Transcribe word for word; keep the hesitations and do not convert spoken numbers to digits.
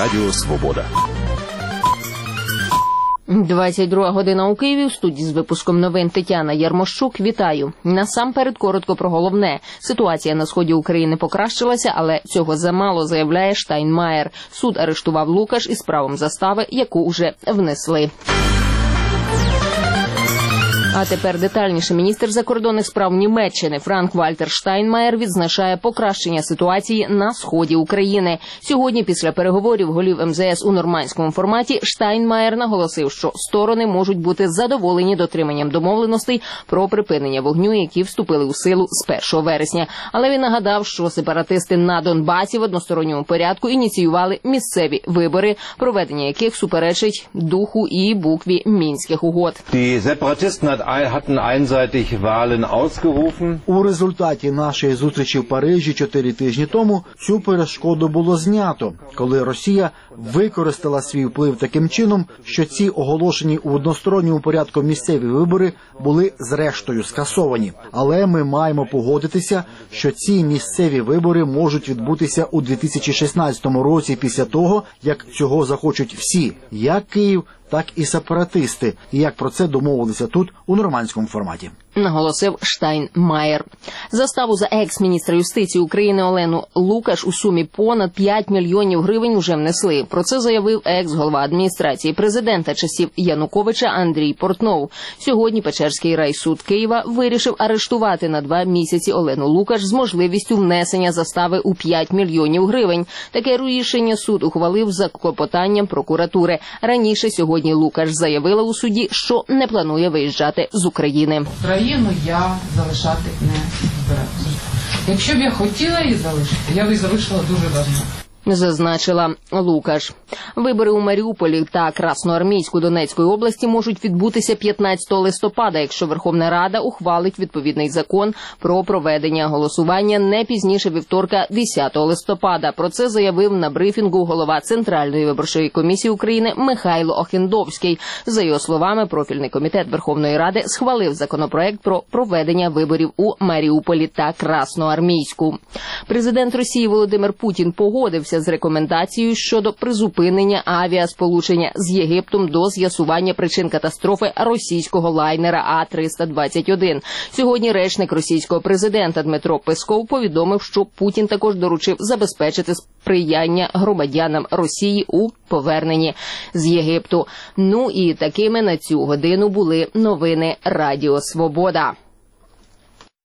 Радіо Свобода. двадцять друга година у Києві. В студії з випуском новин Тетяна Ярмощук. Вітаю. Насамперед коротко про головне. Ситуація на сході України покращилася, але цього замало, заявляє Штайнмаєр. Суд арештував Лукаш із правом застави, яку уже внесли. А тепер детальніше. Міністр закордонних справ Німеччини Франк-Вальтер Штайнмаєр відзначає покращення ситуації на сході України. Сьогодні, після переговорів голів ем зе ес у нормандському форматі, Штайнмаєр наголосив, що сторони можуть бути задоволені дотриманням домовленостей про припинення вогню, які вступили у силу з першого вересня. Але він нагадав, що сепаратисти на Донбасі в односторонньому порядку ініціювали місцеві вибори, проведення яких суперечить духу і букві Мінських угод. У результаті нашої зустрічі в Парижі чотири тижні тому цю перешкоду було знято, коли Росія використала свій вплив таким чином, що ці оголошені у односторонньому порядку місцеві вибори були зрештою скасовані. Але ми маємо погодитися, що ці місцеві вибори можуть відбутися у дві тисячі шістнадцятому році після того, як цього захочуть всі, як Київ, так і сепаратисти, і як про це домовилися тут у нормандському форматі. Наголосив Штайнмаєр. Заставу за екс-міністра юстиції України Олену Лукаш у сумі понад п'ять мільйонів гривень вже внесли. Про це заявив екс-голова адміністрації президента часів Януковича Андрій Портнов. Сьогодні Печерський райсуд Києва вирішив арештувати на два місяці Олену Лукаш з можливістю внесення застави у п'ять мільйонів гривень. Таке рішення суд ухвалив за клопотанням прокуратури. Раніше сьогодні Лукаш заявила у суді, що не планує виїжджати з України. Країну я залишати не збираюся. Якщо б я хотіла її залишити, я б її залишила дуже давно. Зазначила Лукаш. Вибори у Маріуполі та Красноармійську Донецької області можуть відбутися п'ятнадцятого листопада, якщо Верховна Рада ухвалить відповідний закон про проведення голосування не пізніше вівторка десятого листопада. Про це заявив на брифінгу голова Центральної виборчої комісії України Михайло Охендовський. За його словами, профільний комітет Верховної Ради схвалив законопроект про проведення виборів у Маріуполі та Красноармійську. Президент Росії Володимир Путін погодився з рекомендацією щодо призупинення авіасполучення з Єгиптом до з'ясування причин катастрофи російського лайнера А триста двадцять один. Сьогодні речник російського президента Дмитро Песков повідомив, що Путін також доручив забезпечити сприяння громадянам Росії у поверненні з Єгипту. Ну і такими на цю годину були новини Радіо Свобода.